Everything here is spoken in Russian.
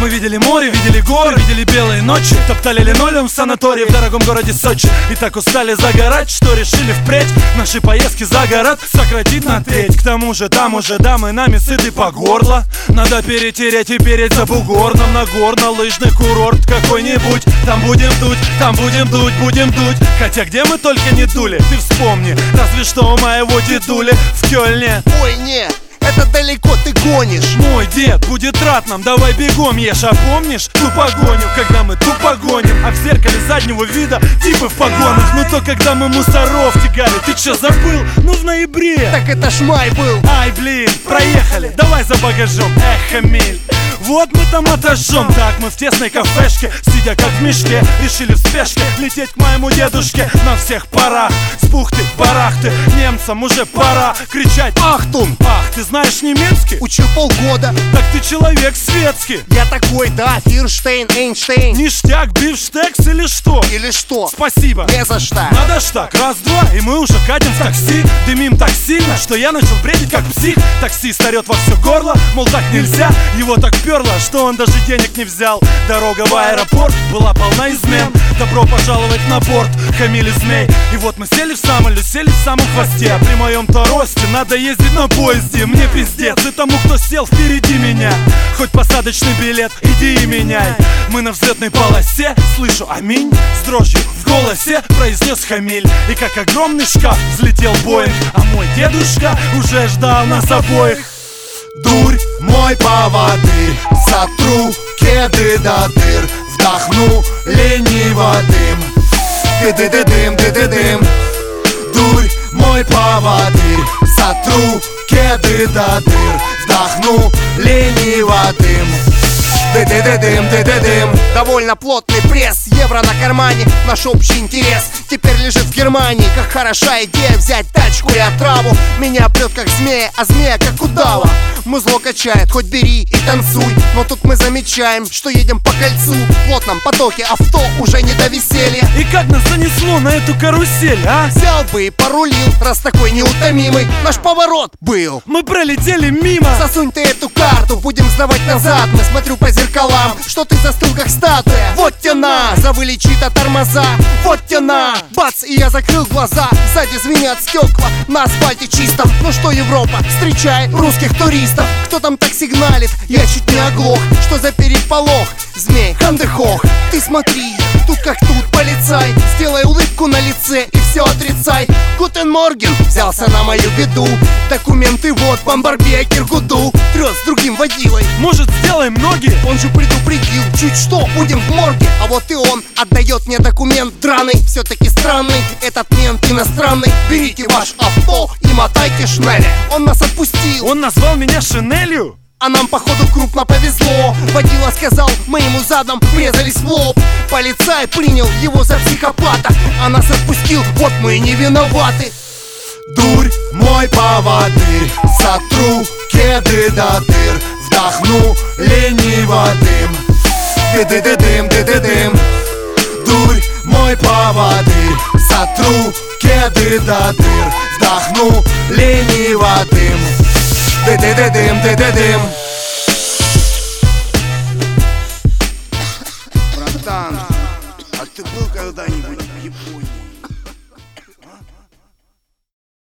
Мы видели море, видели горы, видели белые ночи, топтали линолеум в санатории в дорогом городе Сочи. И так устали загорать, что решили впредь наши поездки за город сократить на треть. К тому же там уже дамы нами сыты по горло. Надо перетереть и переть за бугор нам на горно-лыжный курорт какой-нибудь. Там будем дуть, будем дуть. Хотя где мы только не дули, ты вспомни. Разве что у моего дедули в Кёльне. Ой, нет, это далеко ты гонишь. Мой дед будет рад нам, давай бегом ешь. А помнишь ту погоню, когда мы тупо гоним, а в зеркале заднего вида типы в погонах? Ну то когда мы мусоров тягали, ты чё забыл? Ну в ноябре. Так это ж май был. Ай, блин, проехали, давай за багажом. Эх, Эмиль, вот мы там отожжем. Так мы в тесной кафешке, сидя как в мешке, решили в спешке лететь к моему дедушке. На всех парах, с бухты-барахты, немцам уже пора кричать «Ахтун!» Ах, ты знаешь немецкий? Учил полгода. Так ты человек светский. Я такой, да, Фирштейн, Эйнштейн. Ништяк, бифштекс или что? Или что? Спасибо. Не за что. Надо ж так, раз-два, и мы уже катим в такси. Дымим так сильно, что я начал бредить как псих. Таксист орет во все горло, мол так нельзя. Его так перло, что он даже денег не взял. Дорога в аэропорт была полна измен. Добро пожаловать на борт, хамили змей. И вот мы сели в самолет, сели в самом хвосте. А при моем-то росте надо ездить на поезде. Мне пиздец, и тому, кто сел впереди меня. Хоть посадочный билет, иди и меняй. Мы на взлетной полосе, слышу аминь. С дрожью в голосе произнес Хамиль. И как огромный шкаф взлетел Боинг. А мой дедушка уже ждал нас обоих. Дурь, мой поводырь, сотру кеды до дыр, вдохну лениво дым. Ты-ты-ты-дым, ты-ты-дым. Дурь, мой поводырь, сотру кеды до дыр, вдохну лениво дым. Ты-ты-ты-дым, ты-ты-дым. Довольно плотный пресс, евро на кармане. Наш общий интерес теперь лежит в Германии. Как хороша идея взять тачку и отраву. Меня прет как змея, а змея как удава. Музло качает, хоть бери и танцуй. Но тут мы замечаем, что едем по кольцу. В плотном потоке авто уже не до веселья. И как нас занесло на эту карусель, а? Взял бы и порулил, раз такой неутомимый. Наш поворот был. Мы пролетели мимо. Засунь ты эту карту, будем сдавать назад. Мы смотрю по зеркалам, что ты застыл как статуя. Вот тяна, завыли чьи-то тормоза. Вот тяна, бац, и я закрыл глаза. Сзади звенят стекла, на асфальте чистом. Ну что, Европа, встречай русских туристов. Кто там так сигналит? Я чуть не оглох. Что за переполох? Змей, хандехох. Ты смотри, тут как тут полицай. Сделай улыбку на лице и все отрицай. Гутен Морген взялся на мою беду. Документы вот, Бамбарбе, Киргуду. Трёс с другим водилой. Может, сделаем ноги? Он же предупредил, чуть что, будем в морге. А вот и он отдает мне документ драный. Все-таки странный, этот мент иностранный. Берите ваш авто и мотайте шнели. Он нас отпустил. Он назвал меня Шинелью? А нам походу крупно повезло. Водила сказал, мы ему задом врезались в лоб. Полицай принял его за психопата, а нас отпустил, вот мы и не виноваты. Дурь, мой поводырь, сотру кеды до дыр, вдохну лениво дым. Ты-ты-ты-дым, ты-ты-дым. Дурь, мой поводырь, сотру кеды до дыр, вдохну лениво дым. Ты-ты-ты-дым, ты-ты-дым.